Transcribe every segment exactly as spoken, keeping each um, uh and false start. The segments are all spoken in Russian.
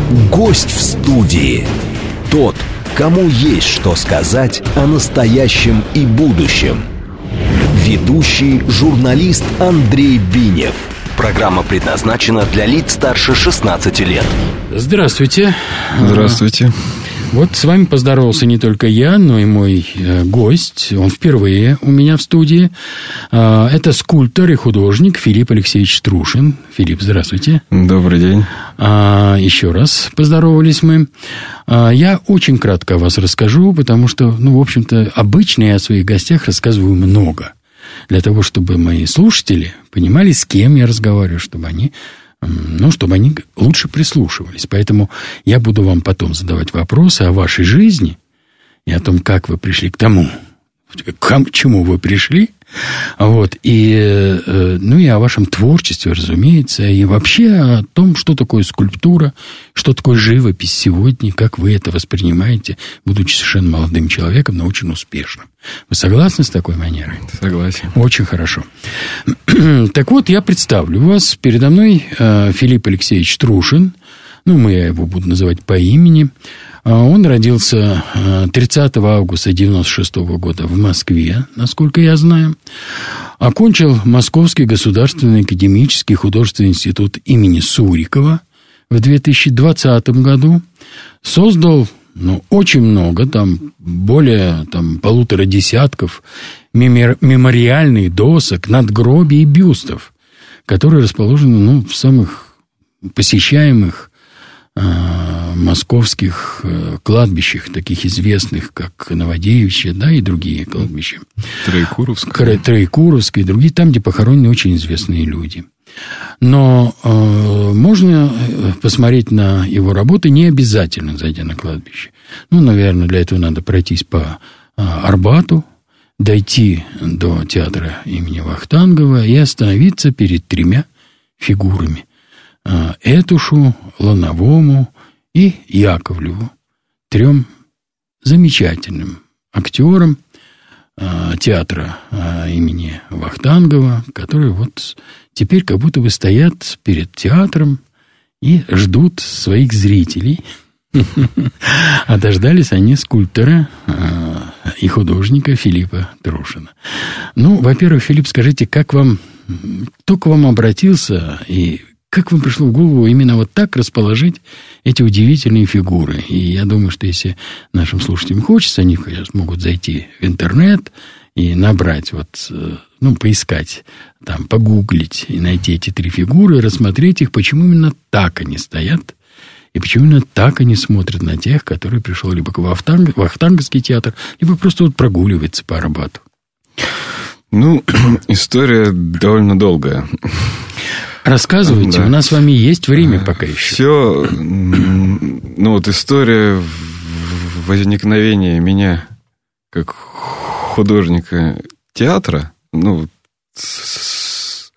Гость в студии. Тот, кому есть что сказать о настоящем и будущем. Ведущий журналист Андрей Бинев. Программа предназначена для лиц старше шестнадцати лет. Здравствуйте. Здравствуйте. Вот с вами поздоровался не только я, но и мой э, гость. Он впервые у меня в студии. Э, это скульптор и художник Филипп Алексеевич Трушин. Филипп, здравствуйте. Добрый день. Э, еще раз поздоровались мы. Э, я очень кратко о вас расскажу, потому что, ну, в общем-то, обычно я о своих гостях рассказываю много. Для того, чтобы мои слушатели понимали, с кем я разговариваю, чтобы они... Ну, чтобы они лучше прислушивались. Поэтому я буду вам потом задавать вопросы о вашей жизни и о том, как вы пришли к тому, к чему вы пришли. Вот. И, ну, и о вашем творчестве, разумеется, и вообще о том, что такое скульптура, что такое живопись сегодня, как вы это воспринимаете, будучи совершенно молодым человеком, но очень успешным. Вы согласны с такой манерой? Согласен. Очень хорошо. Так вот, я представлю вас. Передо мной э, Филипп Алексеевич Трушин. Ну, мы, я его буду называть по имени. Он родился тридцатого августа девяносто шестого года в Москве, насколько я знаю. Окончил Московский государственный академический художественный институт имени Сурикова в две тысячи двадцатом году. Создал, ну, очень много, там, более там, полутора десятков мемориальных досок, надгробий и бюстов, которые расположены, ну, в самых посещаемых московских кладбищах, таких известных, как Новодевичье, да, и другие кладбища. Троекуровское. Троекуровское и другие, там, где похоронены очень известные люди. Но э, можно посмотреть на его работы, не обязательно зайдя на кладбище. Ну, наверное, для этого надо пройтись по э, Арбату, дойти до театра имени Вахтангова и остановиться перед тремя фигурами. Этушу, Лановому и Яковлеву, трем замечательным актерам театра имени Вахтангова, которые вот теперь как будто бы стоят перед театром и ждут своих зрителей. А дождались они скульптора и художника Филиппа Трушина. Ну, во-первых, Филипп, скажите, как вам, кто к вам обратился и как вам пришло в голову именно вот так расположить эти удивительные фигуры? И я думаю, что если нашим слушателям хочется, они могут зайти в интернет и набрать, вот, ну, поискать, там, погуглить и найти эти три фигуры, рассмотреть их, почему именно так они стоят, и почему именно так они смотрят на тех, которые пришел либо в Вахтанг, Вахтанговский театр, либо просто вот прогуливается по Арбату. Ну, история довольно долгая. Рассказывайте, да. У нас с вами есть время пока еще. Все, ну вот история возникновения меня как художника театра, ну, с,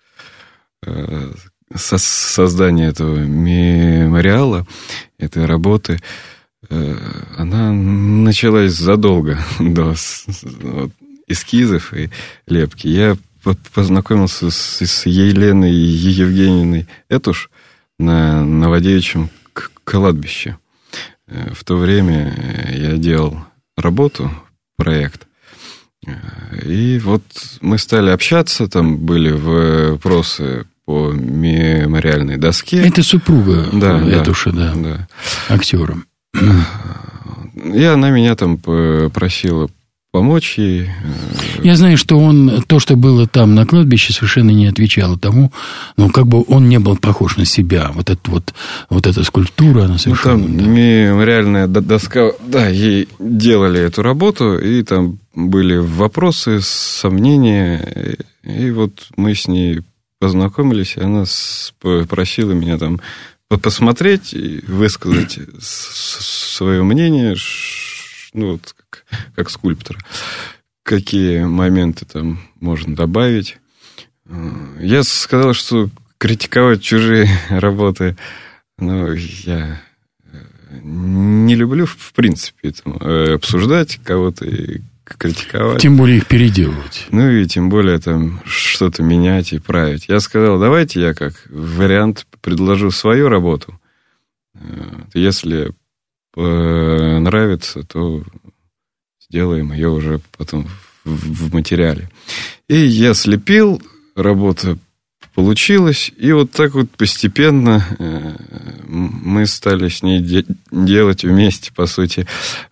со создания этого мемориала, этой работы, она началась задолго до вот, эскизов и лепки. Я познакомился с, с Еленой Евгеньевной Этуш на Новодевичьем кладбище. В то время я делал работу, проект. И вот мы стали общаться, там были вопросы по мемориальной доске. Это супруга да, Этуша, да, да, да, актером. И она меня там просила помочь ей. Я знаю, что он, то, что было там на кладбище, совершенно не отвечало тому, ну, как бы он не был похож на себя. Вот, это, вот, вот эта скульптура, она совершенно... Ну, там да. мемориальная доска, да, ей делали эту работу, и там были вопросы, сомнения, и вот мы с ней познакомились, и она попросила меня там посмотреть и высказать свое мнение, ну, вот, как, как скульптора. Какие моменты там можно добавить. Я сказал, что критиковать чужие работы, ну, я не люблю, в принципе, там, обсуждать кого-то и критиковать. Тем более их переделывать. Ну, и тем более там что-то менять и править. Я сказал, давайте я как вариант предложу свою работу. Если нравится, то сделаем ее уже потом в материале. И я слепил, работа получилась, и вот так вот постепенно мы стали с ней де- делать вместе, по сути,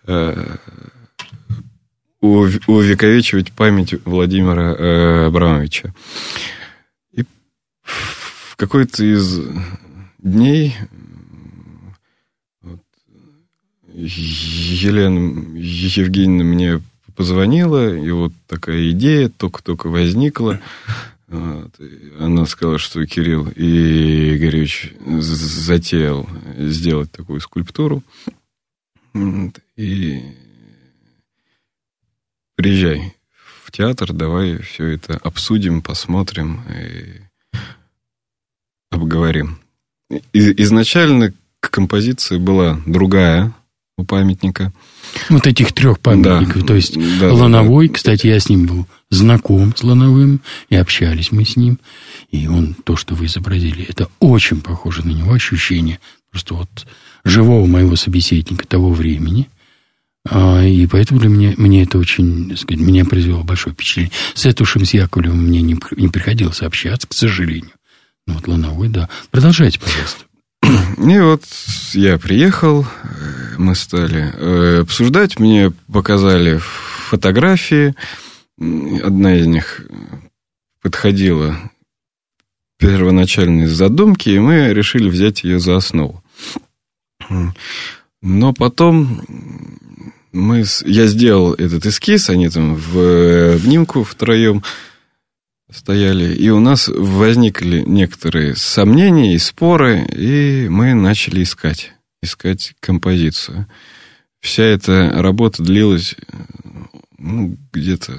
увековечивать память Владимира Абрамовича. И в какой-то из дней Елена Евгеньевна мне позвонила, и вот такая идея только-только возникла. Вот. Она сказала, что Кирилл Игоревич затеял сделать такую скульптуру. И приезжай в театр, давай все это обсудим, посмотрим и обговорим. И, изначально композиция была другая у памятника. Вот этих трех памятников. Да, то есть да, Лановой, да, да. Кстати, я с ним был знаком, с Лановым, и общались мы с ним. И он, то, что вы изобразили, это очень похоже на него ощущение просто вот живого моего собеседника того времени. И поэтому для меня, мне это очень, так сказать, меня произвело большое впечатление. С Этушем, с Яковлевым мне не, не приходилось общаться, к сожалению. Ну, вот Лановой, да. Продолжайте, пожалуйста. И вот я приехал, мы стали обсуждать, мне показали фотографии, одна из них подходила к первоначальной задумке, и мы решили взять ее за основу. Но потом мы, я сделал этот эскиз, они там в обнимку втроем стояли, и у нас возникли некоторые сомнения и споры, и мы начали искать, искать композицию. Вся эта работа длилась ну, где-то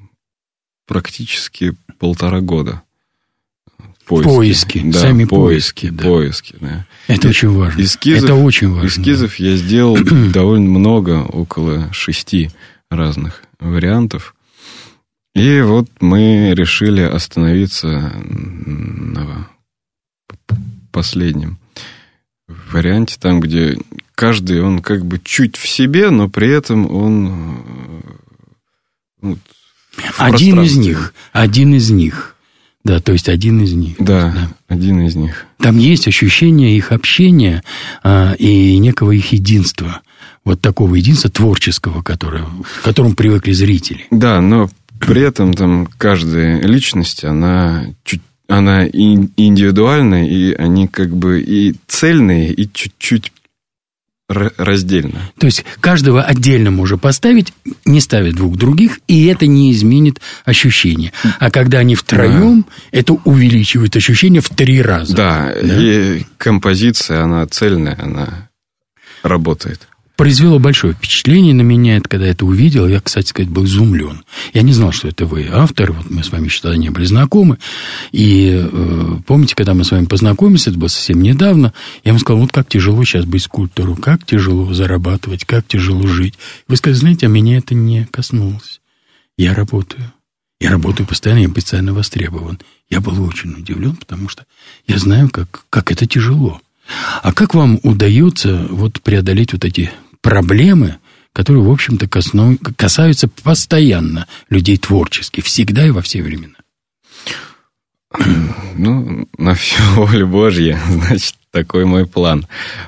практически полтора года. Поиски, поиски да, сами поиски. поиски, да. поиски да. Это очень важно. Эскизов, Это очень важно. Эскизов я сделал довольно много, около шести разных вариантов. И вот мы решили остановиться на последнем варианте, там, где каждый, он как бы чуть в себе, но при этом он... Ну, один из них, один из них. Да, то есть один из них. Да, да, один из них. Там есть ощущение их общения а, и некого их единства. Вот такого единства творческого, которое, к которому привыкли зрители. Да, но при этом там каждая личность, она чуть она индивидуальная, и они как бы и цельные, и чуть-чуть раздельно. То есть каждого отдельно можно поставить, не ставя двух других, и это не изменит ощущение. А когда они втроем, да. это увеличивает ощущение в три раза. Да, да, и композиция, она цельная, она работает. Произвело большое впечатление на меня, это, когда я это увидел. Я, кстати сказать, был изумлен. Я не знал, что это вы автор. Вот мы с вами еще тогда не были знакомы. И э, помните, когда мы с вами познакомились, это было совсем недавно, я вам сказал, вот как тяжело сейчас быть скульптором, как тяжело зарабатывать, как тяжело жить. Вы сказали, знаете, а меня это не коснулось. Я работаю. Я работаю постоянно, я постоянно востребован. Я был очень удивлен, потому что я знаю, как, как это тяжело. А как вам удается вот преодолеть вот эти проблемы, которые, в общем-то, касаются постоянно людей творческих, всегда и во все времена? Ну, на всю волю Божью, значит, такой мой план.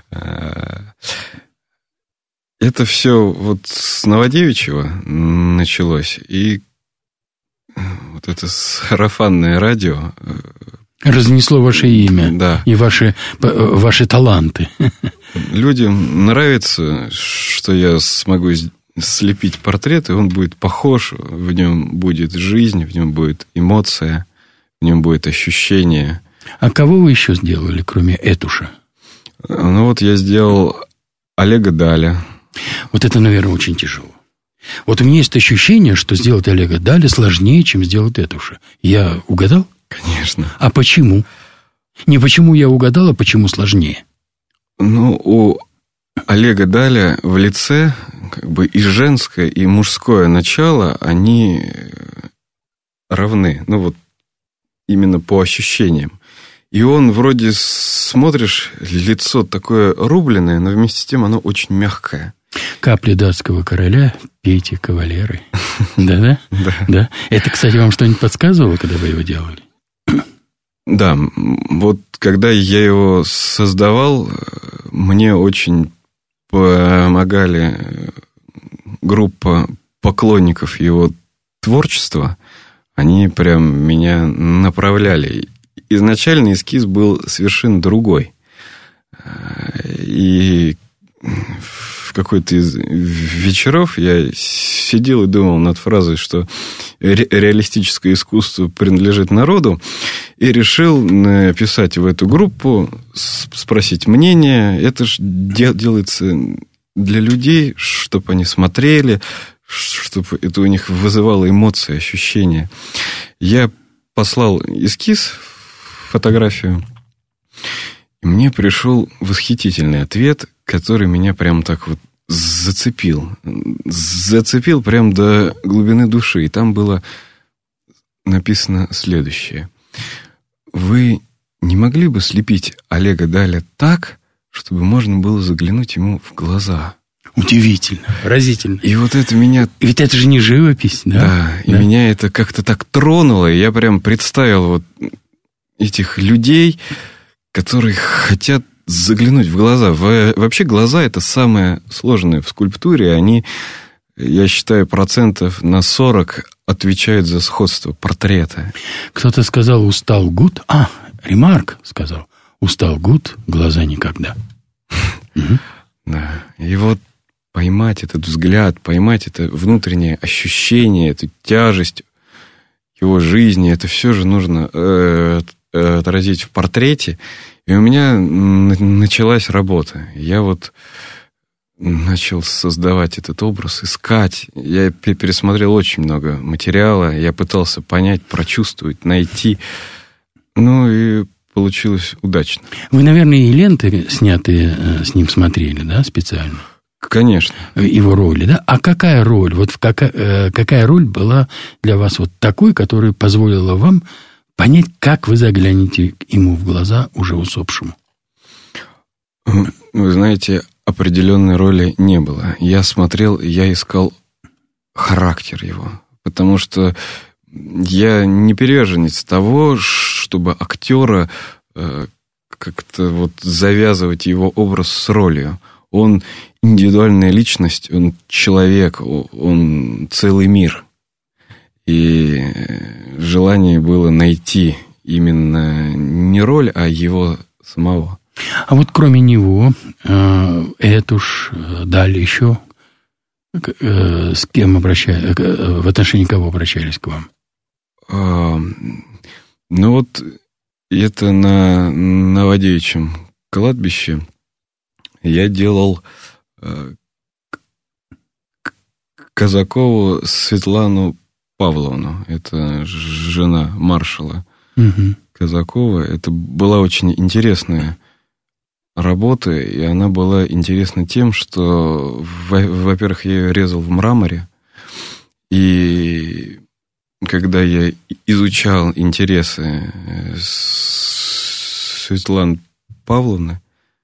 Это все вот с Новодевичьего началось, и вот это сарафанное радио... Разнесло ваше имя, да. И ваши, ваши таланты. Людям нравится, что я смогу слепить портрет, и он будет похож, в нем будет жизнь, в нем будет эмоция, в нем будет ощущение. А кого вы еще сделали, кроме Этуша? Ну, вот я сделал Олега Даля. Вот это, наверное, очень тяжело. Вот у меня есть ощущение, что сделать Олега Даля сложнее, чем сделать Этуша. Я угадал? Конечно. А почему? Не почему я угадал, а почему сложнее? Ну, у Олега Даля в лице как бы и женское, и мужское начало, они равны. Ну, вот именно по ощущениям. И он вроде, смотришь, лицо такое рубленое, но вместе с тем оно очень мягкое. «Капли датского короля, пейте кавалеры». Да-да? Да. Это, кстати, вам что-нибудь подсказывало, когда вы его делали? Да, вот когда я его создавал, мне очень помогали группа поклонников его творчества. Они прям меня направляли. Изначально эскиз был совершенно другой. И в какой-то из вечеров я сидел и думал над фразой, что ре- реалистическое искусство принадлежит народу, и решил написать в эту группу, спросить мнение. Это же делается для людей, чтобы они смотрели, чтобы это у них вызывало эмоции, ощущения. Я послал эскиз, фотографию, и мне пришел восхитительный ответ, который меня прям так вот зацепил. Зацепил прям до глубины души. И там было написано следующее. Вы не могли бы слепить Олега Даля так, чтобы можно было заглянуть ему в глаза? Удивительно, поразительно. И вот это меня... Ведь это же не живопись, да? Да, и да. меня это как-то так тронуло, и я прям представил вот этих людей, которые хотят заглянуть в глаза. Вообще глаза – это самое сложное в скульптуре. Они, я считаю, процентов на сорок отвечают за сходство портрета. Кто-то сказал «устал гуд». А, Ремарк сказал «устал гуд, глаза никогда». Да, и вот поймать этот взгляд, поймать это внутреннее ощущение, эту тяжесть его жизни, это все же нужно э, отразить в портрете. И у меня началась работа. Я вот начал создавать этот образ, искать. Я пересмотрел очень много материала. Я пытался понять, прочувствовать, найти. Ну и получилось удачно. Вы, наверное, и ленты, снятые с ним, смотрели, да, специально? Конечно. Его роли, да? А какая роль? Вот какая, какая роль была для вас вот такой, которая позволила вам понять, как вы заглянете ему в глаза уже усопшему? Вы знаете, определенной роли не было. Я смотрел, я искал характер его. Потому что я не приверженец того, чтобы актера как-то вот завязывать его образ с ролью. Он индивидуальная личность, он человек, он целый мир. И желание было найти именно не роль, а его самого. А вот кроме него, Этуш, далее еще, с кем обращались, в отношении кого обращались к вам? Ну вот это на Новодевичьем кладбище я делал Казакову Светлану Павловну. Это жена маршала угу. Казакова. Это была очень интересная работа, и она была интересна тем, что, во-первых, я ее резал в мраморе, и когда я изучал интересы Светланы Павловны,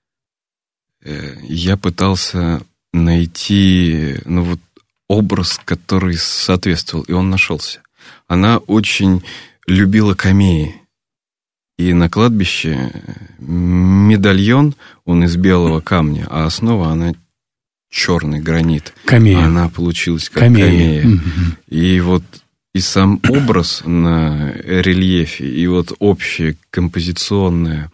я пытался найти, ну, вот, образ, который соответствовал, и он нашелся. Она очень любила камеи. И на кладбище медальон, он из белого камня, а основа, она черный гранит. Камея. Она получилась как камея. камея. Mm-hmm. И вот и сам образ на рельефе, и вот общая композиционная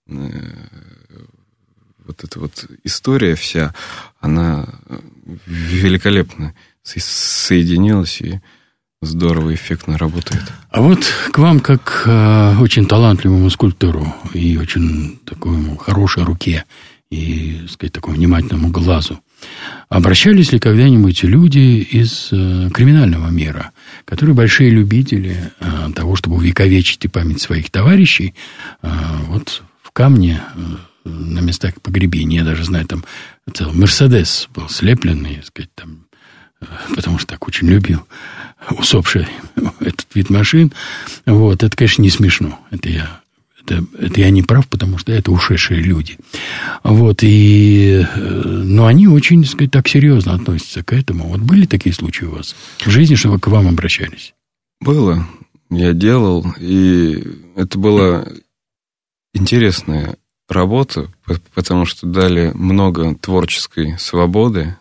вот эта вот история вся, она великолепно соединилась и здорово, эффектно работает. А вот к вам, как э, очень талантливому скульптору и очень такому хорошей руке и, так сказать, такому внимательному глазу, обращались ли когда-нибудь люди из э, криминального мира, которые большие любители э, того, чтобы увековечить и память своих товарищей, э, вот в камне э, на местах погребения, я даже знаю, там целый Мерседес был слепленный, так сказать, там, э, потому что так очень любил усопший этот вид машин. Вот, это, конечно, не смешно. Это я это, это я не прав, потому что это ушедшие люди. Вот, и, но они очень, так сказать, так серьезно относятся к этому. Вот были такие случаи у вас в жизни, что вы к вам обращались? Было. Я делал, и это была интересная работа, потому что дали много творческой свободы,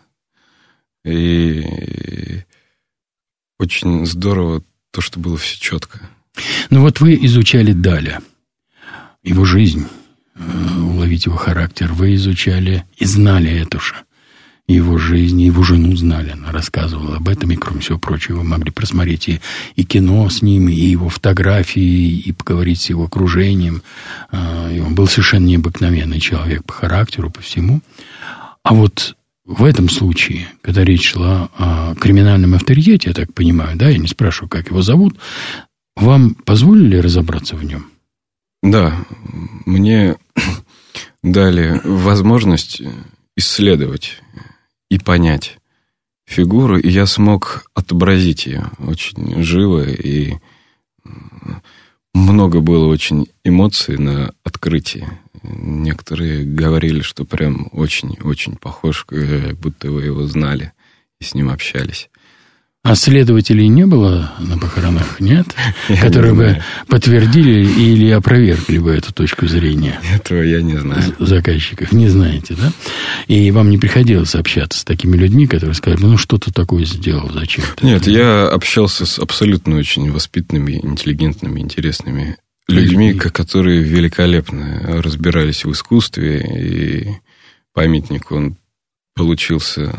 и очень здорово то, что было все четко. Ну, вот вы изучали Даля, его жизнь, уловить его характер. Вы изучали и знали Этуша, его жизнь, его жену знали. Она рассказывала об этом, и, кроме всего прочего, вы могли просмотреть и, и кино с ним, и его фотографии, и поговорить с его окружением. И он был совершенно необыкновенный человек по характеру, по всему. А вот в этом случае, когда речь шла о криминальном авторитете, я так понимаю, да, я не спрашиваю, как его зовут, вам позволили разобраться в нем? Да, мне дали возможность исследовать и понять фигуру, и я смог отобразить ее очень живо, и много было очень эмоций на открытии. Некоторые говорили, что прям очень-очень похож, как будто вы его знали и с ним общались. А следователей не было на похоронах, нет? Я Которые не бы знаю. подтвердили или опровергли бы эту точку зрения? Этого я не знаю. Заказчиков. Не знаете, да? И вам не приходилось общаться с такими людьми, которые сказали, ну, что ты такое сделал, зачем ты? Нет, я общался с абсолютно очень воспитанными, интеллигентными, интересными людьми, которые великолепно разбирались в искусстве, и памятник, он получился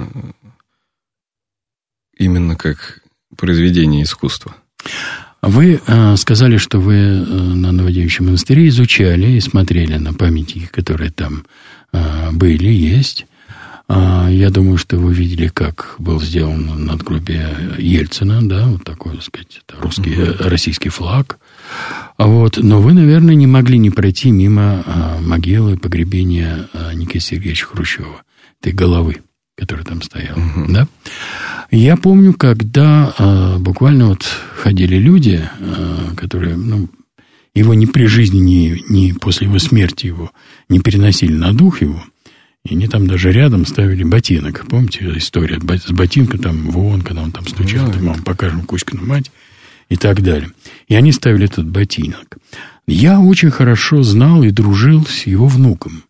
именно как произведение искусства. Вы э, сказали, что вы э, на Новодевичьем монастыре изучали и смотрели на памятники, которые там э, были, есть. Э, я думаю, что вы видели, как был сделан надгробие Ельцина, да, вот такой, так сказать, это русский, uh-huh. российский флаг. Вот. Но вы, наверное, не могли не пройти мимо э, могилы погребения э, Никиты Сергеевича Хрущева, этой головы, которая там стояла, uh-huh. да? Я помню, когда э, буквально вот ходили люди, э, которые, ну, его ни при жизни, ни, ни после его смерти его не переносили на дух его, и они там даже рядом ставили ботинок. Помните история с ботинком, там, вон, когда он там стучал, там, мам, покажем Кузькину мать, и так далее. И они ставили этот ботинок. Я очень хорошо знал и дружил с его внуком.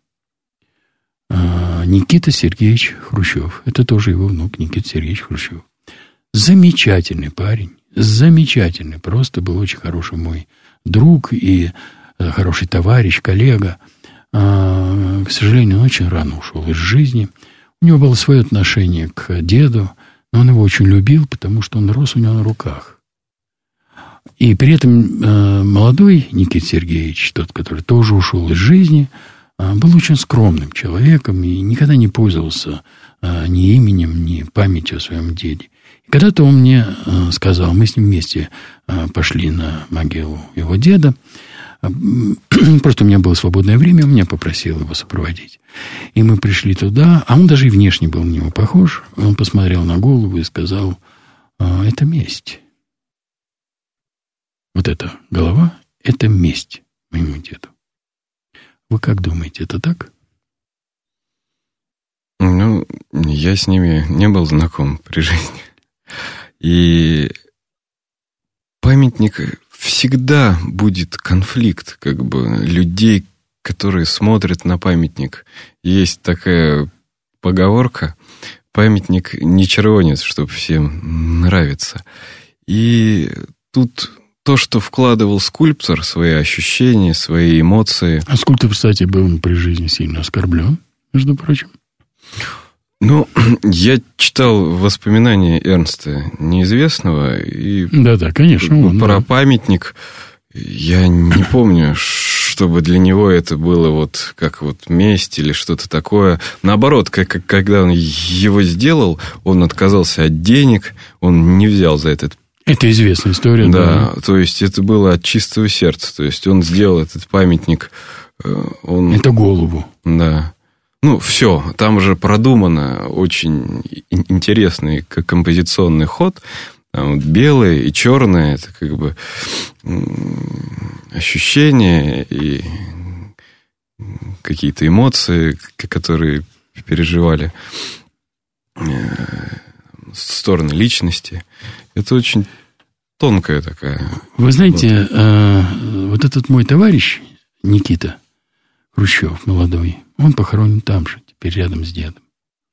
Никита Сергеевич Хрущев. Это тоже его внук, Никита Сергеевич Хрущев. Замечательный парень. Замечательный. Просто был очень хороший мой друг и хороший товарищ, коллега. К сожалению, он очень рано ушел из жизни. У него было свое отношение к деду, но он его очень любил, потому что он рос у него на руках. И при этом молодой Никита Сергеевич, тот, который тоже ушел из жизни, был очень скромным человеком и никогда не пользовался ни именем, ни памятью о своем деде. И когда-то он мне сказал, мы с ним вместе пошли на могилу его деда, просто у меня было свободное время, он меня попросил его сопроводить. И мы пришли туда, а он даже и внешне был на него похож. Он посмотрел на голову и сказал, это месть. Вот эта голова, это месть моему деду. Вы как думаете, это так? Ну, я с ними не был знаком при жизни. И памятник всегда будет конфликт, как бы, людей, которые смотрят на памятник. Есть такая поговорка: памятник не червонец, чтобы всем нравиться. И тут то, что вкладывал скульптор, свои ощущения, свои эмоции. А скульптор, кстати, был при жизни сильно оскорблен, между прочим. Ну, я читал воспоминания Эрнста Неизвестного. И да-да, конечно. Он, про да. памятник я не помню, чтобы для него это было вот как вот месть или что-то такое. Наоборот, как, когда он его сделал, он отказался от денег, он не взял за этот. Это известная история, да. Да, то есть это было от чистого сердца. То есть он сделал этот памятник. Он... Это голову. Да. Ну, все, там же продумано очень интересный композиционный ход. Там вот белое и черное, это как бы ощущения и какие-то эмоции, которые переживали, стороны личности. Это очень тонкая такая. Вы знаете, вот, вот этот мой товарищ Никита Хрущев, молодой, он похоронен там же, теперь рядом с дедом.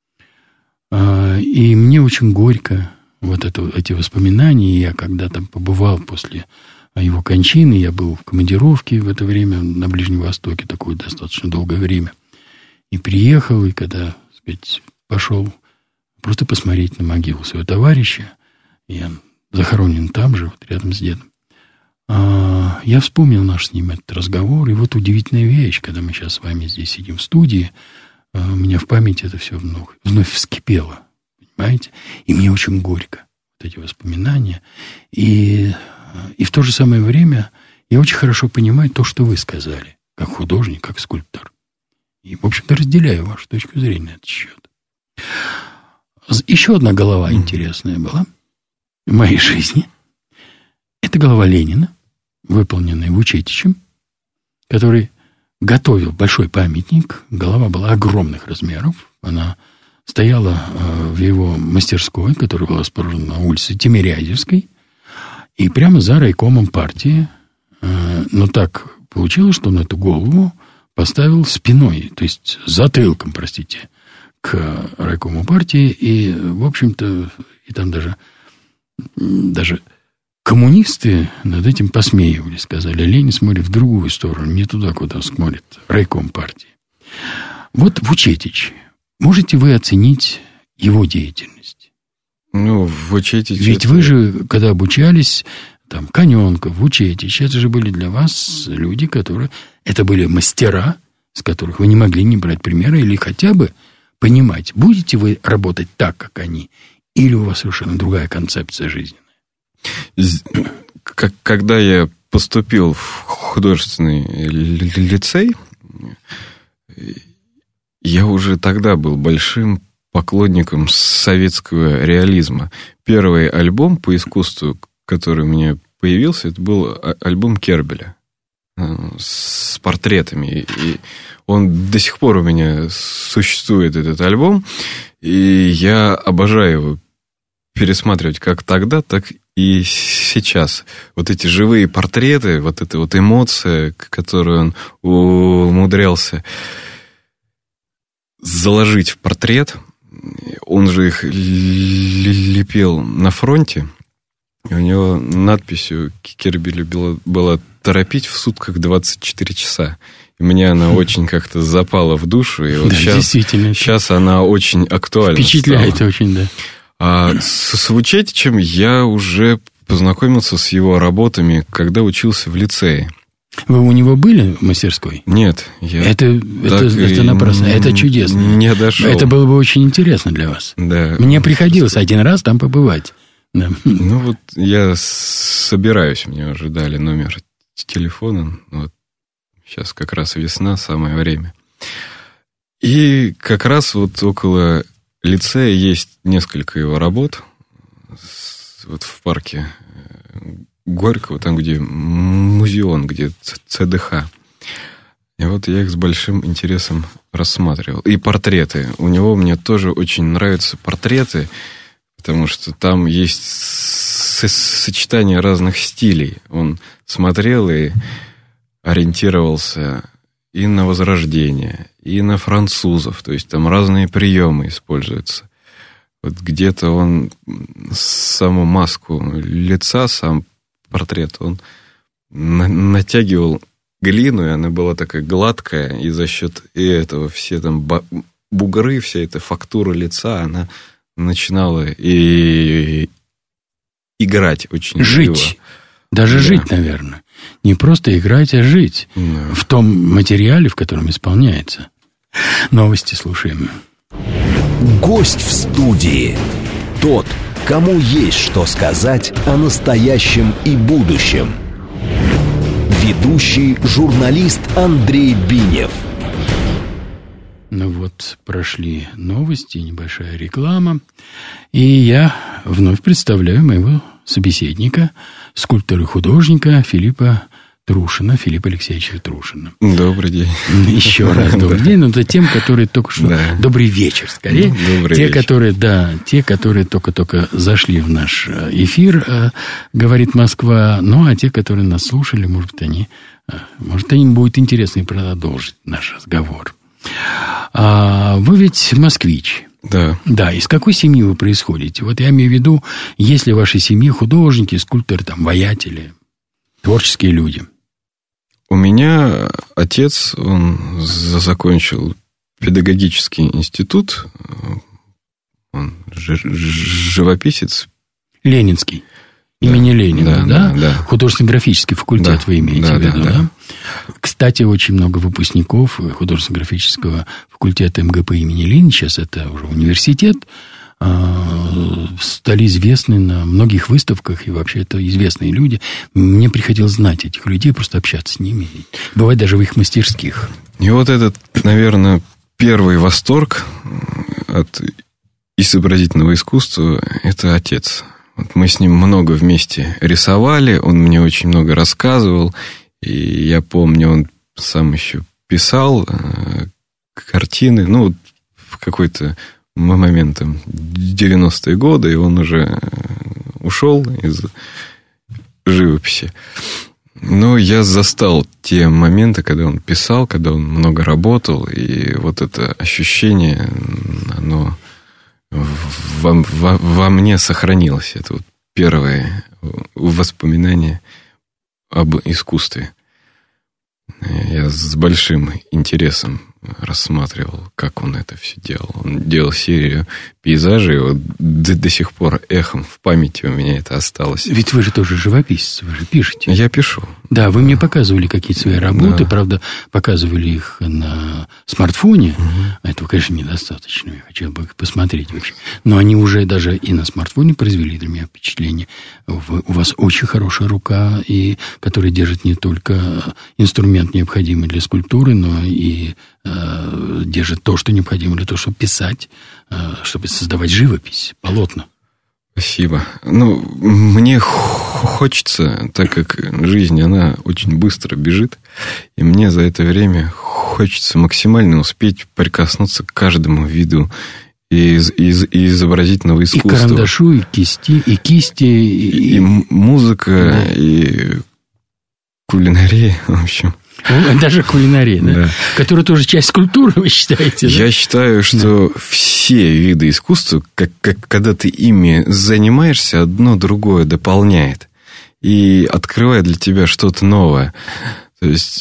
И мне очень горько вот это, эти воспоминания. Я когда там побывал после его кончины, я был в командировке в это время на Ближнем Востоке, такое достаточно долгое время. И приехал, и когда, так сказать, пошел просто посмотреть на могилу своего товарища, я захоронен там же, вот рядом с дедом, я вспомнил наш с ним этот разговор, и вот удивительная вещь, когда мы сейчас с вами здесь сидим в студии, у меня в памяти это все вновь, вновь вскипело, понимаете? И мне очень горько вот эти воспоминания. И, и в то же самое время я очень хорошо понимаю то, что вы сказали, как художник, как скульптор. И, в общем-то, разделяю вашу точку зрения на этот счет. Еще одна голова интересная была в моей жизни. Это голова Ленина, выполненная Вучетичем, который готовил большой памятник. Голова была огромных размеров. Она стояла в его мастерской, которая была расположена на улице Тимирязевской, и прямо за райкомом партии. Но так получилось, что он эту голову поставил спиной, то есть затылком, простите, к райкому партии. И, в общем-то, и там даже, даже коммунисты над этим посмеивались, сказали, Ленин смотрит в другую сторону, не туда, куда смотрит райком партии. Вот Вучетич. Можете вы оценить его деятельность? Ну, Вучетич... Ведь это... вы же, когда обучались, там, Каненков, Вучетич, это же были для вас люди, которые... Это были мастера, с которых вы не могли не брать примера или хотя бы понимать, будете вы работать так, как они, или у вас совершенно другая концепция жизни. Когда я поступил в художественный лицей, я уже тогда был большим поклонником советского реализма. Первый альбом по искусству, который у меня появился, это был альбом Кербеля с портретами. И он до сих пор у меня существует, этот альбом, и я обожаю его пересматривать как тогда, так и сейчас. Вот эти живые портреты, вот эта вот эмоция, которую он умудрялся заложить в портрет, он же их лепил на фронте, и у него надписью Кербеля была «Торопить в сутках двадцать четыре часа». И мне она очень как-то запала в душу, и вот да, сейчас, сейчас она очень актуальна. Впечатляет стала. Очень, да. А с, с Вучетичем я уже познакомился с его работами, когда учился в лицее. Вы у него были в мастерской? Нет. Я это, это, это напрасно. Это чудесно. Не дошел. Это было бы очень интересно для вас. Да. Мне приходилось один раз там побывать. Да. Ну, вот я собираюсь. Мне уже дали номер телефона. Вот сейчас как раз весна, самое время. И как раз вот около лицея есть несколько его работ. Вот в парке Горького, там, где музеон, где ЦДХ. И вот я их с большим интересом рассматривал. И портреты. У него мне тоже очень нравятся портреты, потому что там есть сочетание разных стилей. Он смотрел и ориентировался и на Возрождение, и на французов. То есть там разные приемы используются. Вот где-то он саму маску лица, сам портрет, он на- натягивал глину, и она была такая гладкая, и за счет этого все там бугры, вся эта фактура лица, она начинала и играть очень живо. Жить. Даже да. жить, наверное. Не просто играть, а жить. Да. В том материале, в котором исполняется. Новости слушаем. Гость в студии. Тот, кому есть что сказать о настоящем и будущем. Ведущий журналист Андрей Бинев. Ну вот, прошли новости, небольшая реклама. И я вновь представляю моего собеседника, скульптора и художника Филиппа Трушина, Филиппа Алексеевича Трушина. Добрый день. Еще раз добрый день. Но это тем, которые только что... Да. Добрый вечер, скорее. Добрый те, вечер. Которые, да, те, которые только-только зашли в наш эфир, говорит Москва. Ну, а те, которые нас слушали, может быть, они... Может, им будет интересно и продолжить наш разговор. А вы ведь москвич. Да. Да, из какой семьи вы происходите? Вот я имею в виду, есть ли в вашей семье художники, скульпторы, там, воятели, творческие люди? У меня отец, он закончил педагогический институт, он живописец. Ленинский. Имени да, Ленина, да? да? да, да. Художественно-графический факультет, да, вы имеете да, в виду, да, да? да? Кстати, очень много выпускников художественно-графического факультета эм гэ пэ имени Ленина, сейчас это уже университет, стали известны на многих выставках, и вообще это известные люди. Мне приходилось знать этих людей, просто общаться с ними. Бывает даже в их мастерских. И вот этот, наверное, первый восторг от изобразительного искусства – это отец. Вот мы с ним много вместе рисовали, он мне очень много рассказывал, и я помню, он сам еще писал картины, ну, в какой-то момент, там, девяностые годы, и он уже ушел из живописи. Но я застал те моменты, когда он писал, когда он много работал, и вот это ощущение, оно во, во, во мне сохранилось. Это вот первое воспоминание об искусстве. Я с большим интересом рассматривал, как он это все делал. Он делал серию пейзажей, и вот до, до сих пор эхом в памяти у меня это осталось. Ведь вы же тоже живописец, вы же пишете. Я пишу. Да, вы мне показывали какие-то свои работы, да. Правда, показывали их на смартфоне. Угу. Этого, конечно, недостаточно, я хотел бы их посмотреть вообще. Но они уже даже и на смартфоне произвели для меня впечатление. Вы, у вас очень хорошая рука, и, которая держит не только инструмент, необходимый для скульптуры, но и э, держит то, что необходимо для того, чтобы писать, э, чтобы создавать живопись, полотна. Спасибо. Ну, мне хочется, так как жизнь, она очень быстро бежит, и мне за это время хочется максимально успеть прикоснуться к каждому виду из, из, изобразительного искусства. И карандашу, и кисти, и кисти, и, и, и музыка, да. И кулинария, в общем. Даже кулинария, да? Да. Которая тоже часть культуры, вы считаете? Я да? считаю, что да. Все виды искусства, как, как, когда ты ими занимаешься, одно другое дополняет. И открывает для тебя что-то новое. То есть,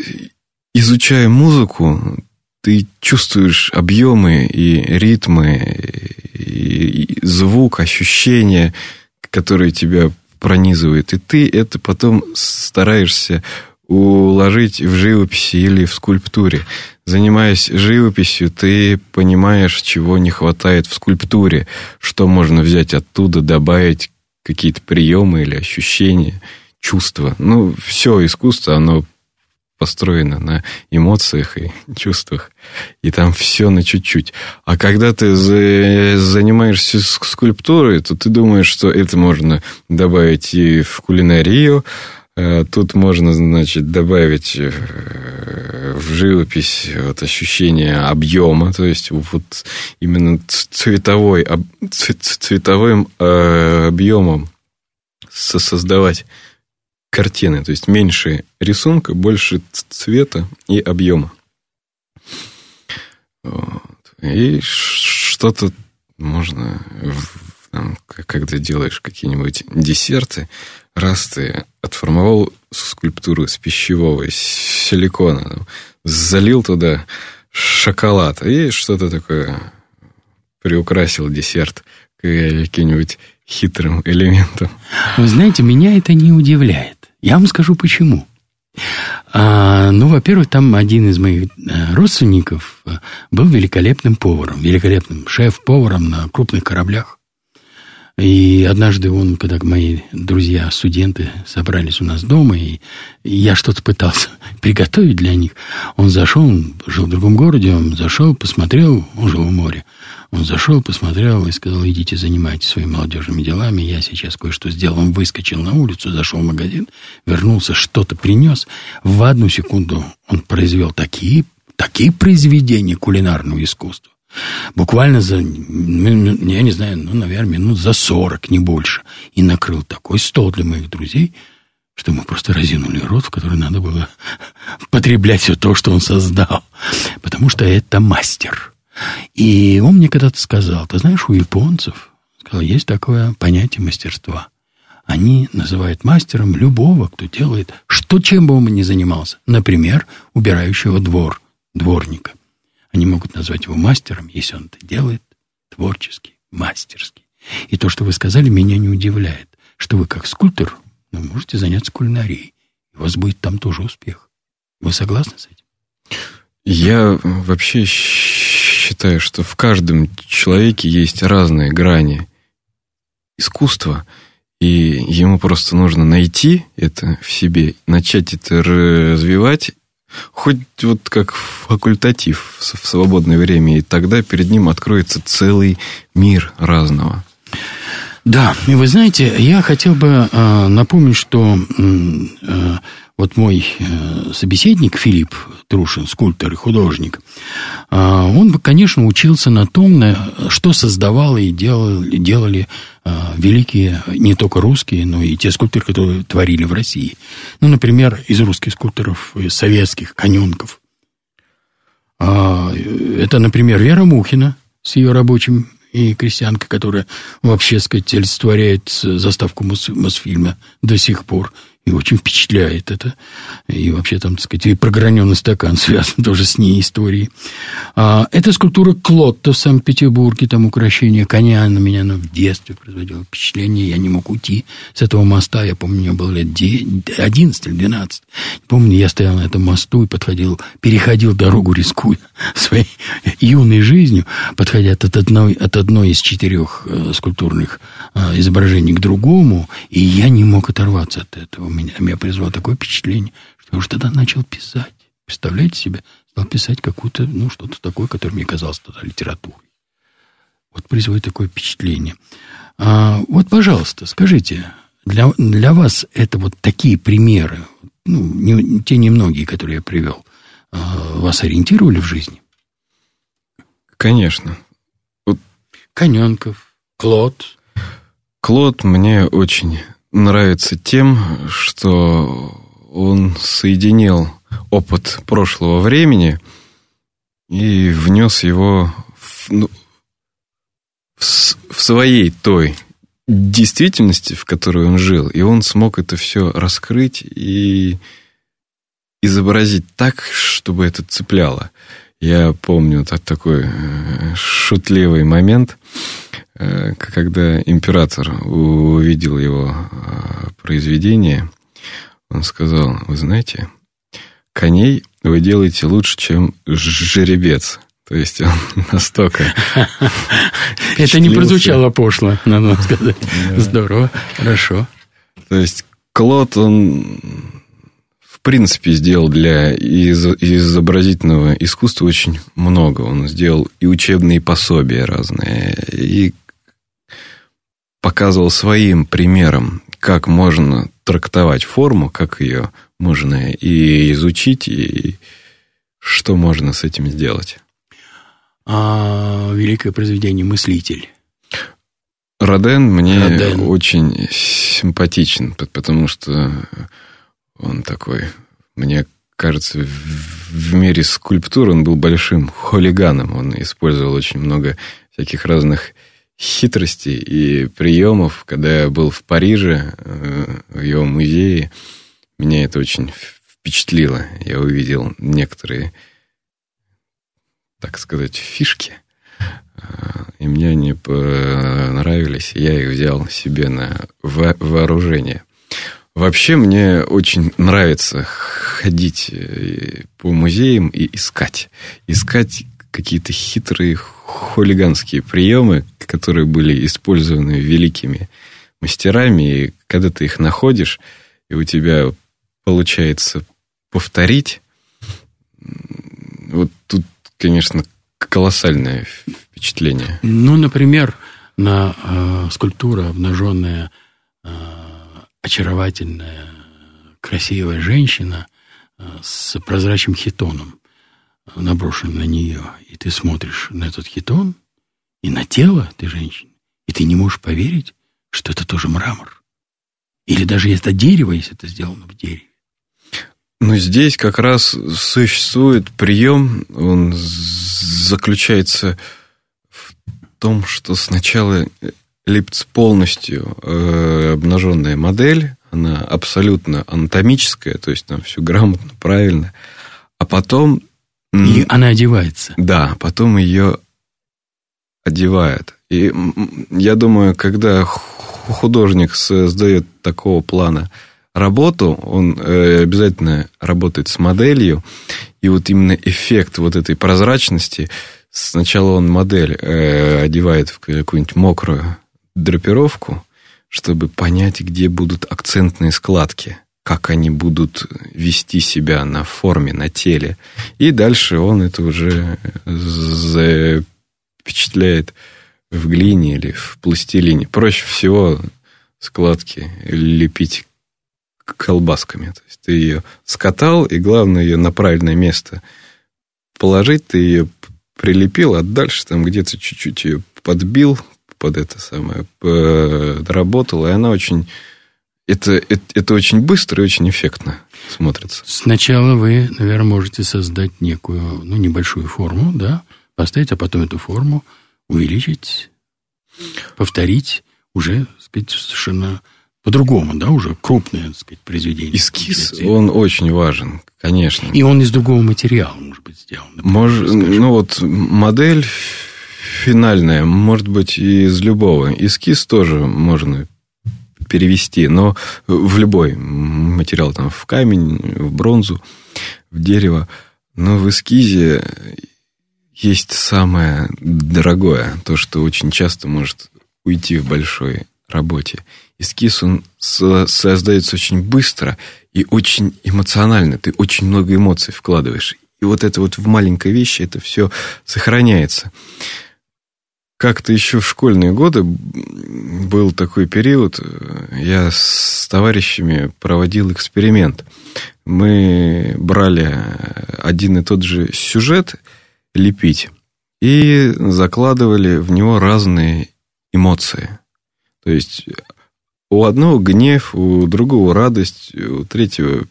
изучая музыку, ты чувствуешь объемы и ритмы, и звук, ощущения, которые тебя пронизывают. И ты это потом стараешься уложить в живописи или в скульптуре. Занимаясь живописью, ты понимаешь, чего не хватает в скульптуре, что можно взять оттуда, добавить какие-то приемы или ощущения, чувства. Ну, все искусство, оно построено на эмоциях и чувствах. И там все на чуть-чуть. А когда ты занимаешься скульптурой, то ты думаешь, что это можно добавить и в кулинарию. Тут можно, значит, добавить в живопись вот ощущение объема, то есть вот именно цветовой, цветовым объемом создавать картины. То есть меньше рисунка, больше цвета и объема. Вот. И что-то можно, там, когда делаешь какие-нибудь десерты, раз ты отформовал скульптуру из пищевого, из силикона, там, залил туда шоколад и что-то такое приукрасил десерт каким-нибудь хитрым элементом. Вы знаете, меня это не удивляет. Я вам скажу, почему. А, ну, во-первых, там один из моих родственников был великолепным поваром, великолепным шеф-поваром на крупных кораблях. И однажды он, когда мои друзья, студенты собрались у нас дома, и я что-то пытался приготовить для них, он зашел, он жил в другом городе, он зашел, посмотрел, он жил у моря, он зашел, посмотрел и сказал: идите, занимайтесь своими молодежными делами, я сейчас кое-что сделал. Он выскочил на улицу, зашел в магазин, вернулся, что-то принес. В одну секунду он произвел такие, такие произведения кулинарного искусства. Буквально за, я не знаю, ну, наверное, минут за сорок, не больше. И накрыл такой стол для моих друзей, что мы просто разинули рот, в который надо было потреблять все то, что он создал. Потому что это мастер. И он мне когда-то сказал: ты знаешь, у японцев, сказал, есть такое понятие мастерства. Они называют мастером любого, кто делает, что чем бы он ни занимался. Например, убирающего двор, дворника. Они могут назвать его мастером, если он это делает творчески, мастерски. И то, что вы сказали, меня не удивляет, что вы как скульптор, ну, можете заняться кулинарией. У вас будет там тоже успех. Вы согласны с этим? Я вообще считаю, что в каждом человеке есть разные грани искусства, и ему просто нужно найти это в себе, начать это развивать, хоть вот как факультатив в свободное время, и тогда перед ним откроется целый мир разного. Да, и вы знаете, я хотел бы э, напомнить, что э, вот мой э, собеседник Филипп Трушин, скульптор и художник, э, он, конечно, учился на том, на, что создавал и делал, делали э, великие, не только русские, но и те скульпторы, которые творили в России. Ну, например, из русских скульпторов, из советских, Каненков. Э, это, например, Вера Мухина с ее рабочим и крестьянка, которая вообще, сказать, олицетворяет заставку Мос, Мосфильма до сих пор. И очень впечатляет это. И вообще там, так сказать, и програненный стакан связан тоже с ней историей. А, это скульптура Клотта в Санкт-Петербурге, там украшение коня на меня она в детстве производила впечатление. Я не мог уйти с этого моста. Я помню, мне было лет одиннадцать или двенадцать. Помню, я стоял на этом мосту и подходил, переходил дорогу, рискуя своей юной жизнью, подходя от одной, от одной из четырех э, скульптурных э, изображений к другому, и я не мог оторваться от этого. Меня, меня произвело такое впечатление, что я уже тогда начал писать. Представляете себе? Стал писать какую-то, ну, что-то такое, которое мне казалось тогда литературой. Вот производит такое впечатление. А, вот, пожалуйста, скажите, для, для вас это вот такие примеры, ну, не, те немногие, которые я привел, а, вас ориентировали в жизни? Конечно. Вот... Каненков, Клод. Клод мне очень нравится тем, что он соединил опыт прошлого времени и внес его в, ну, в, в своей той действительности, в которой он жил. И он смог это все раскрыть и изобразить так, чтобы это цепляло. Я помню такой шутливый момент, когда император увидел его произведение, он сказал: вы знаете, коней вы делаете лучше, чем жеребец. То есть он настолько... Это не прозвучало пошло, надо сказать. Здорово, хорошо. То есть Клод, он в принципе сделал для изобразительного искусства очень много. Он сделал и учебные пособия разные, и показывал своим примером, как можно трактовать форму, как ее можно и изучить, и что можно с этим сделать. А великое произведение «Мыслитель». Роден мне Роден. очень симпатичен, потому что он такой, мне кажется, в мире скульптуры он был большим хулиганом. Он использовал очень много всяких разных хитростей и приемов. Когда я был в Париже, в его музее, меня это очень впечатлило. Я увидел некоторые, так сказать, фишки, и мне они понравились. Я их взял себе на вооружение. Вообще мне очень нравится ходить по музеям и искать. Искать какие-то хитрые хулиганские приемы, которые были использованы великими мастерами, и когда ты их находишь, и у тебя получается повторить, вот тут, конечно, колоссальное впечатление. Ну, например, на э, скульптура обнаженная, э, очаровательная, красивая женщина э, с прозрачным хитоном, наброшенным на нее, и ты смотришь на этот хитон и на тело этой женщины, и ты не можешь поверить, что это тоже мрамор. Или даже это дерево, если это сделано в дереве. Но здесь как раз существует прием, он заключается в том, что сначала лепится полностью э, обнаженная модель, она абсолютно анатомическая, то есть там все грамотно, правильно, а потом... И она одевается. Да, потом ее одевают. И я думаю, когда художник создает такого плана работу, он обязательно работает с моделью, и вот именно эффект вот этой прозрачности, сначала он модель одевает в какую-нибудь мокрую драпировку, чтобы понять, где будут акцентные складки, как они будут вести себя на форме, на теле. И дальше он это уже запечатляет в глине или в пластилине. Проще всего складки лепить колбасками. То есть ты ее скатал, и главное ее на правильное место положить. Ты ее прилепил, а дальше там где-то чуть-чуть ее подбил под это самое, доработал, и она очень... Это, это, это очень быстро и очень эффектно смотрится. Сначала вы, наверное, можете создать некую, ну, небольшую форму, да, поставить, а потом эту форму увеличить, повторить уже, так сказать, совершенно по-другому, да, уже крупное, так сказать, произведение. Эскиз, он очень важен, конечно. И он из другого материала может быть сделан. Например, Может, ну, вот модель финальная, может быть, из любого. Эскиз тоже можно перевести, но в любой материал, там, в камень, в бронзу, в дерево. Но в эскизе есть самое дорогое, то, что очень часто может уйти в большой работе. Эскиз, он создается очень быстро и очень эмоционально. Ты очень много эмоций вкладываешь. И вот это вот в маленькой вещи, это все сохраняется. Как-то еще в школьные годы был такой период, я с товарищами проводил эксперимент. Мы брали один и тот же сюжет лепить и закладывали в него разные эмоции. То есть у одного гнев, у другого радость, у третьего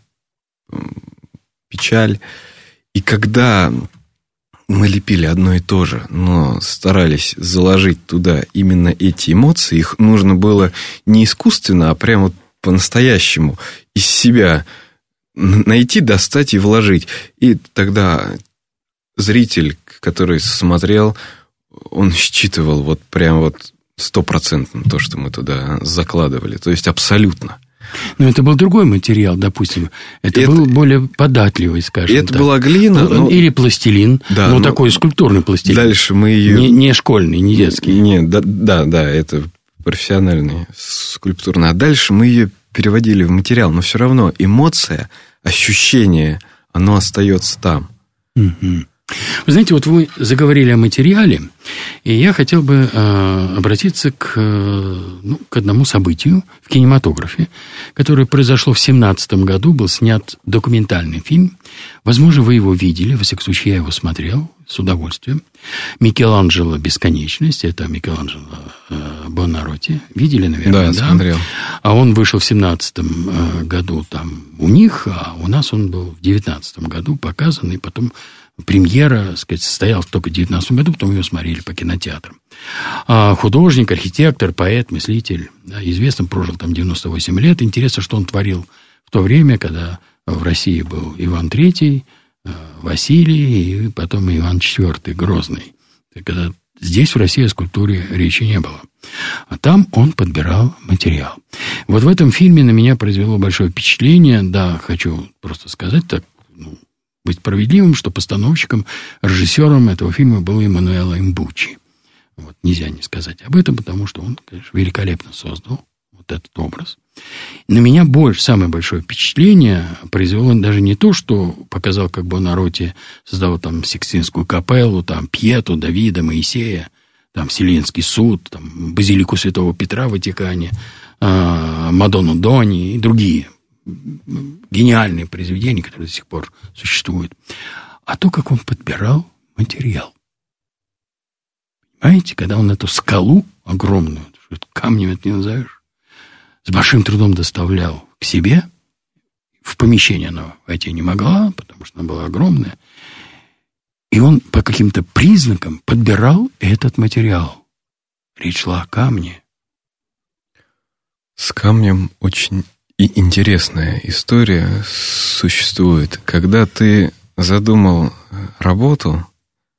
печаль. И когда мы лепили одно и то же, но старались заложить туда именно эти эмоции, их нужно было не искусственно, а прямо по-настоящему из себя найти, достать и вложить. И тогда зритель, который смотрел, он считывал вот прям вот стопроцентно то, что мы туда закладывали. То есть абсолютно. Но это был другой материал, допустим. Это, это был более податливый, скажем это так. Это была глина. Ну, или пластилин. Да, но, но такой скульптурный пластилин. Дальше мы ее... Не, не школьный, не детский. Не, да, да, да, это профессиональный, скульптурный. А дальше мы ее переводили в материал. Но все равно эмоция, ощущение, оно остается там. Угу. Вы знаете, вот вы заговорили о материале, и я хотел бы э, обратиться к, э, ну, к одному событию в кинематографе, которое произошло в семнадцатом году, был снят документальный фильм. Возможно, вы его видели, во всяком случае, я его смотрел с удовольствием. «Микеланджело. Бесконечность». Это Микеланджело э, Буонаротти. Видели, наверное, да? Да, смотрел. А он вышел в семнадцатом э, году там у них, а у нас он был в девятнадцатом году показан, и потом... Премьера, так сказать, состоялась только в девятнадцатом году, потом ее смотрели по кинотеатрам. А художник, архитектор, поэт, мыслитель, да, известно, прожил там девяносто восемь лет. Интересно, что он творил в то время, когда в России был Иван Третий, Василий и потом Иван Четвертый, Грозный. Когда здесь, в России, о скульптуре речи не было. А там он подбирал материал. Вот в этом фильме на меня произвело большое впечатление. Да, хочу просто сказать так, ну, быть справедливым, что постановщиком, режиссером этого фильма был Эммануэло Имбуччи. Вот, нельзя не сказать об этом, потому что он, конечно, великолепно создал вот этот образ. На меня больше, самое большое впечатление произвело даже не то, что показал, как Буонаротти создавал там Сикстинскую капеллу, там Пьету, Давида, Моисея, там Вселенский суд, там Базилику Святого Петра в Ватикане, Мадонну Дони и другие гениальные произведения, которые до сих пор существуют. А то, как он подбирал материал. Понимаете, когда он эту скалу огромную, камнем это не назовешь, с большим трудом доставлял к себе, в помещение она войти не могла, потому что она была огромная, и он по каким-то признакам подбирал этот материал. Речь шла о камне. С камнем очень и интересная история существует. Когда ты задумал работу,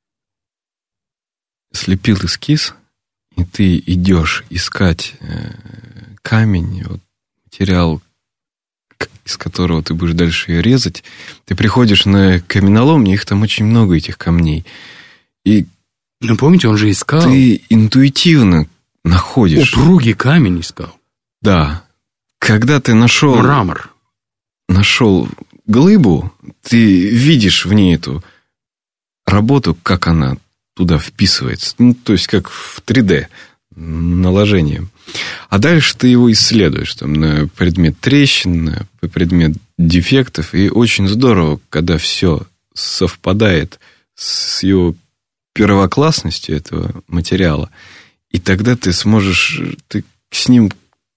слепил эскиз, и ты идешь искать камень, вот, материал, из которого ты будешь дальше ее резать, ты приходишь на каменоломню, их там очень много, этих камней. И ну, помните, он же искал. Ты интуитивно находишь. Упругий камень искал. Да. Когда ты нашел... Мрамор. Нашел глыбу, ты видишь в ней эту работу, как она туда вписывается. Ну, то есть, как в три дэ наложением. А дальше ты его исследуешь там, на предмет трещин, на предмет дефектов. И очень здорово, когда все совпадает с его первоклассностью этого материала. И тогда ты сможешь... Ты с ним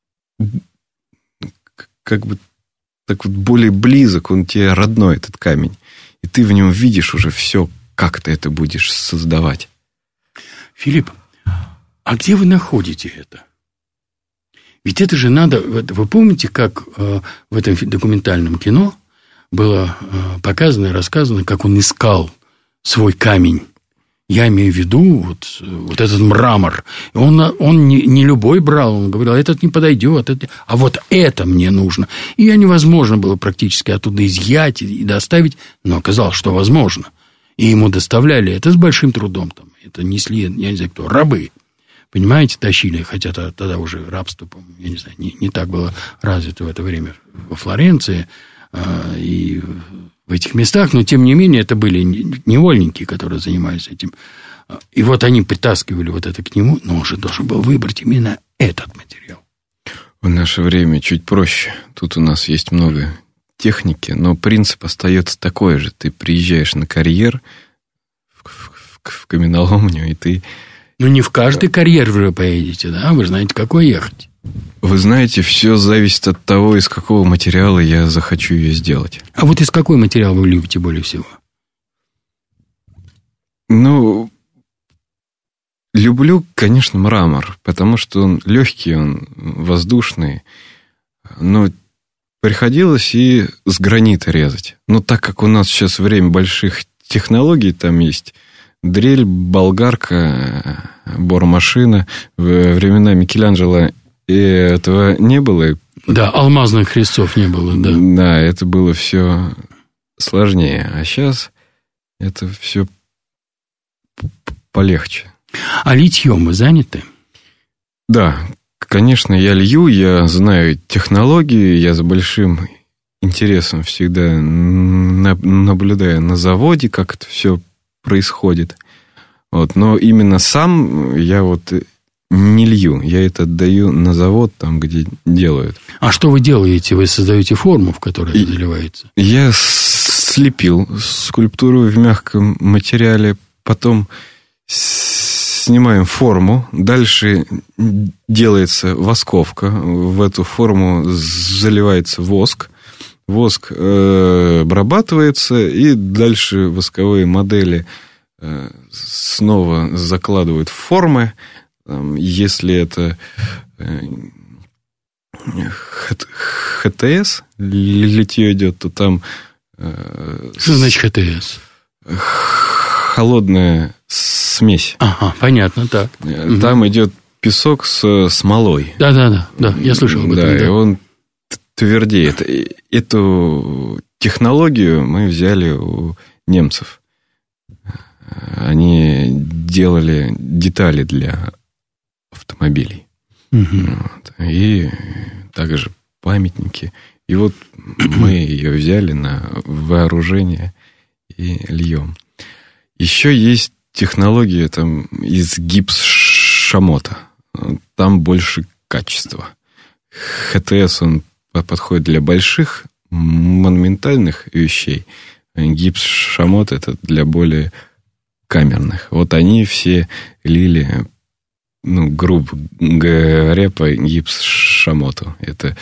как бы так вот более близок, он тебе родной, этот камень. И ты в нем видишь уже все, как ты это будешь создавать. Филипп, а где вы находите это? Ведь это же надо... Вы помните, как э, в этом документальном кино было э, показано и рассказано, как он искал свой камень? Я имею в виду вот, вот этот мрамор. Он, он не, не любой брал, он говорил, этот не подойдет, это, а вот это мне нужно. И ее невозможно было практически оттуда изъять и доставить, но оказалось, что возможно. И ему доставляли это с большим трудом. Там, это несли, я не знаю кто, рабы. Понимаете, тащили, хотя тогда уже рабство, я не знаю, не, не так было развито в это время во Флоренции э, и в этих местах, но, тем не менее, это были невольники, которые занимались этим. И вот они притаскивали вот это к нему, но он же должен был выбрать именно этот материал. В наше время чуть проще. Тут у нас есть много техники, но принцип остается такой же. Ты приезжаешь на карьер, в, в, в каменоломню, и ты... Ну, не в каждый карьер вы поедете, да? Вы знаете, какой ехать. Вы знаете, все зависит от того, из какого материала я захочу ее сделать. А вот из какой материал вы любите более всего? Ну, люблю, конечно, мрамор, потому что он легкий, он воздушный. Но приходилось и с гранита резать. Но так как у нас сейчас время больших технологий, там есть дрель, болгарка, бормашина. В времена Микеланджело и этого не было. Да, алмазных резцов не было, да. Да, это было все сложнее. А сейчас это все полегче. А литьем вы заняты? Да, конечно, я лью, я знаю технологии, я с большим интересом всегда наблюдаю на заводе, как это все происходит. Вот. Но именно сам я вот не лью. Я это отдаю на завод, там, где делают. А что вы делаете? Вы создаете форму, в которой это заливается? Я слепил скульптуру в мягком материале, потом снимаем форму, дальше делается восковка, в эту форму заливается воск, воск э, обрабатывается, и дальше восковые модели э, снова закладывают в формы. Если это ХТС, литье идет, то там... Что значит ХТС? Холодная смесь. Ага, понятно, так. Там угу. идет песок с смолой. Да-да-да, да, я слышал об этом. Да, да. и он твердеет. Эту технологию мы взяли у немцев. Они делали детали для автомобилей. Угу. Вот. И также памятники. И вот мы ее взяли на вооружение и льем. Еще есть технология там, из гипс-шамота. Там больше качества. ХТС, он подходит для больших монументальных вещей. Гипс-шамот — это для более камерных. Вот они все лили, ну, грубо говоря, по гипс-шамоту. Это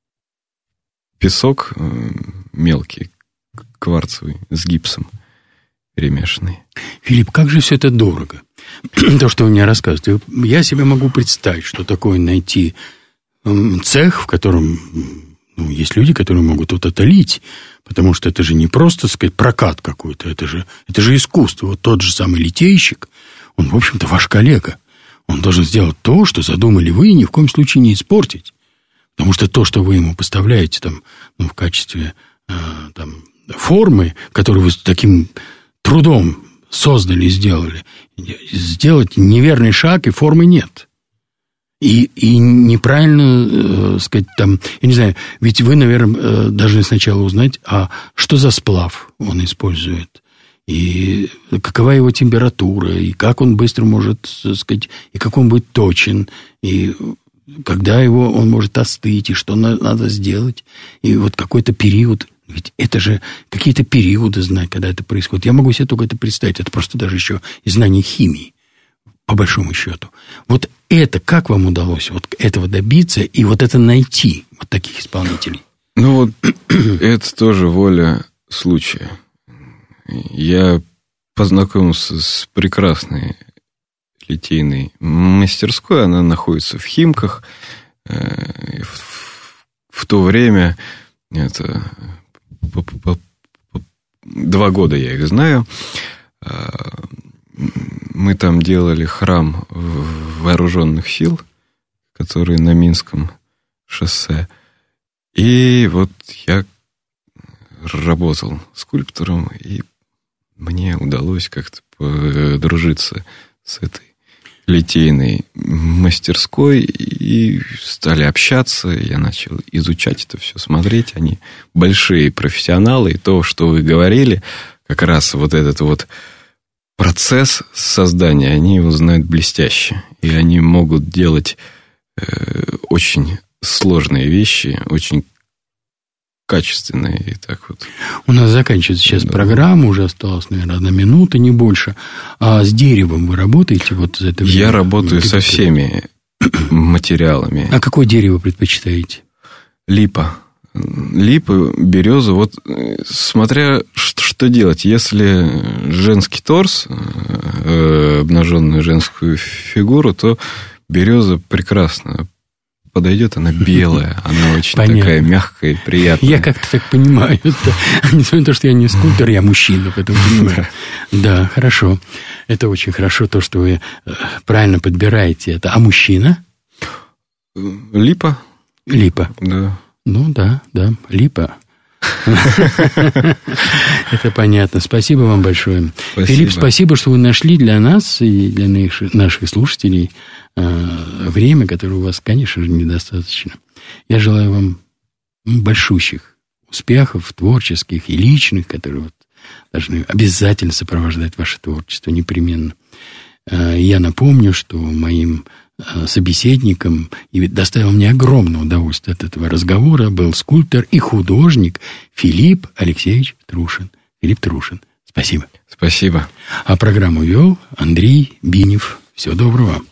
песок мелкий, кварцевый, с гипсом перемешанный. Филипп, как же все это дорого? То, что вы мне рассказываете. Я себе могу представить, что такое найти цех, в котором, ну, есть люди, которые могут вот это лить, потому что это же не просто, так сказать, прокат какой-то, это же, это же искусство. Вот тот же самый литейщик, он, в общем-то, ваш коллега. Он должен сделать то, что задумали вы, и ни в коем случае не испортить. Потому что то, что вы ему поставляете там, ну, в качестве э, там, формы, которую вы с таким трудом создали и сделали, сделать неверный шаг, и формы нет. И, и неправильно, э, сказать, там, я не знаю, ведь вы, наверное, э, должны сначала узнать, а что за сплав он использует, и какова его температура, и как он быстро может, так сказать, и как он будет точен, и когда его он может остыть, и что на, надо сделать, и вот какой-то период. Ведь это же какие-то периоды знать, когда это происходит. Я могу себе только это представить. Это просто даже еще и знание химии, по большому счету. Вот это, как вам удалось вот этого добиться и вот это найти, вот таких исполнителей? Ну, вот это тоже воля случая. Я познакомился с прекрасной литейной мастерской. Она находится в Химках. В то время это... Два года я их знаю. Мы там делали храм вооруженных сил, который на Минском шоссе. И вот я работал скульптором, и мне удалось как-то подружиться с этой литейной мастерской, и стали общаться, я начал изучать это все, смотреть. Они большие профессионалы, и то, что вы говорили, как раз вот этот вот процесс создания, они его знают блестяще. И они могут делать э, очень сложные вещи, очень качественные. И так вот. У нас заканчивается сейчас да. программа, уже осталось, наверное, одна минута, не больше. А с деревом вы работаете вот за это время? Я работаю со всеми материалами. А какое дерево предпочитаете? Липа. Липа, береза. Вот смотря что делать. Если женский торс, обнаженную женскую фигуру, то береза прекрасно подойдет, она белая, она очень Понятно. Такая мягкая и приятная. Я как-то так понимаю. Несмотря на то, что я не скульптор, я мужчина, поэтому понимаю. Да, хорошо. Это очень хорошо, то, что вы правильно подбираете это. А мужчина? Липа. Липа. Да. Ну, да, да, липа. Это понятно. Спасибо вам большое. Спасибо. Филипп, спасибо, что вы нашли для нас и для наших слушателей время, которое у вас, конечно же, недостаточно. Я желаю вам большущих успехов творческих и личных, которые вот должны обязательно сопровождать ваше творчество, непременно. Я напомню, что моим собеседником и доставил мне огромное удовольствие от этого разговора был скульптор и художник Филипп Алексеевич Трушин. Филипп Трушин. Спасибо. Спасибо. А программу вел Андрей Бинев. Всего доброго.